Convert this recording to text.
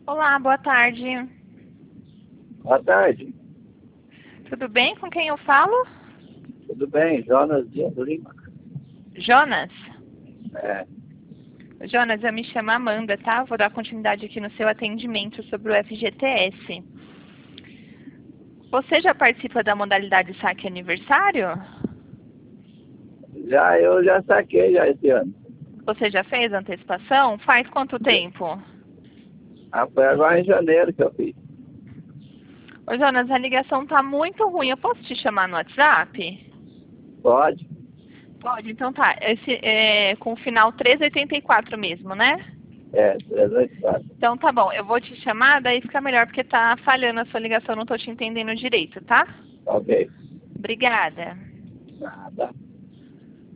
Olá, boa tarde. Boa tarde. Tudo bem? Com quem eu falo? Tudo bem? Jonas Dias Lima. Jonas? É, Jonas, eu me chamo Amanda, tá? Vou dar continuidade aqui no seu atendimento sobre o FGTS. Você já participa da modalidade saque aniversário? eu já saquei já esse ano. Você já fez a antecipação? Faz quanto tempo? Foi agora em janeiro que eu fiz. Ô, Jonas, a ligação tá muito ruim. Eu posso te chamar no WhatsApp? Pode? Pode, então tá. Esse é com o final 384 mesmo, né? 384. Então tá bom, eu vou te chamar, daí fica melhor porque tá falhando a sua ligação, não tô te entendendo direito, tá? Ok. Obrigada. Nada.